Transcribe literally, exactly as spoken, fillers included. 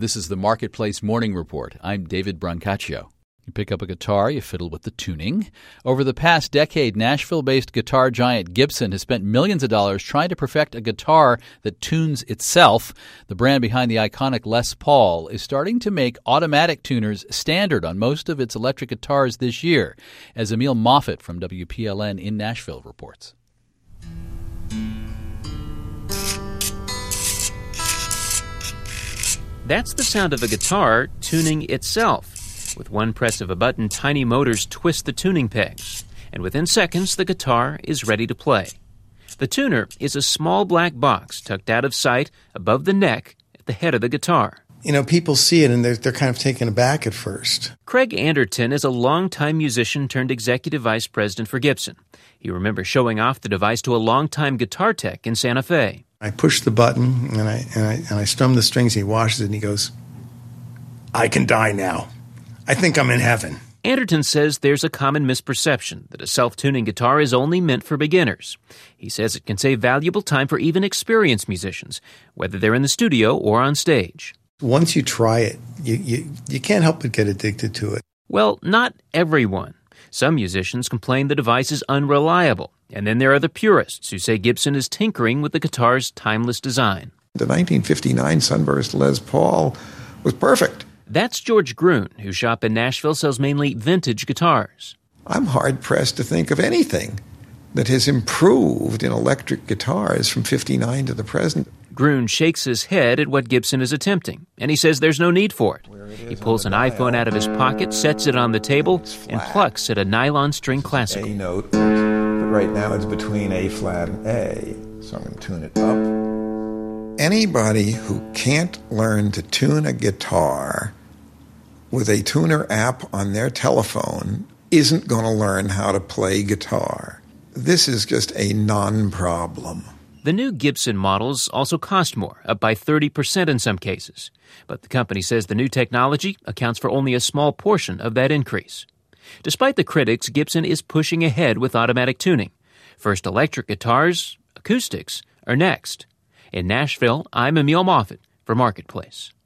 This is the Marketplace Morning Report. I'm David Brancaccio. You pick up a guitar, you fiddle with the tuning. Over the past decade, Nashville-based guitar giant Gibson has spent millions of dollars trying to perfect a guitar that tunes itself. The brand behind the iconic Les Paul is starting to make automatic tuners standard on most of its electric guitars this year, as Emil Moffitt from W P L N in Nashville reports. That's the sound of a guitar tuning itself. With one press of a button, tiny motors twist the tuning pegs, and within seconds, the guitar is ready to play. The tuner is a small black box tucked out of sight above the neck at the head of the guitar. You know, people see it and they're, they're kind of taken aback at first. Craig Anderton is a longtime musician turned executive vice president for Gibson. He remembers showing off the device to a longtime guitar tech in Santa Fe. I push the button and I, and I, and I strum the strings. He washes it and he goes, "I can die now. I think I'm in heaven." Anderton says there's a common misperception that a self-tuning guitar is only meant for beginners. He says it can save valuable time for even experienced musicians, whether they're in the studio or on stage. Once you try it, you, you, you can't help but get addicted to it. Well, not everyone. Some musicians complain the device is unreliable, and then there are the purists who say Gibson is tinkering with the guitar's timeless design. The nineteen fifty-nine Sunburst Les Paul was perfect. That's George Gruen, whose shop in Nashville sells mainly vintage guitars. I'm hard-pressed to think of anything that has improved in electric guitars from fifty-nine to the present. Gruen shakes his head at what Gibson is attempting, and he says there's no need for it. it he pulls an iPhone out of his pocket, sets it on the table, and plucks at a nylon string classical. A note, but right now it's between A flat and A, so I'm going to tune it up. Anybody who can't learn to tune a guitar with a tuner app on their telephone isn't going to learn how to play guitar. This is just a non-problem. The new Gibson models also cost more, up by thirty percent in some cases. But the company says the new technology accounts for only a small portion of that increase. Despite the critics, Gibson is pushing ahead with automatic tuning. First electric guitars, acoustics, are next. In Nashville, I'm Emil Moffitt for Marketplace.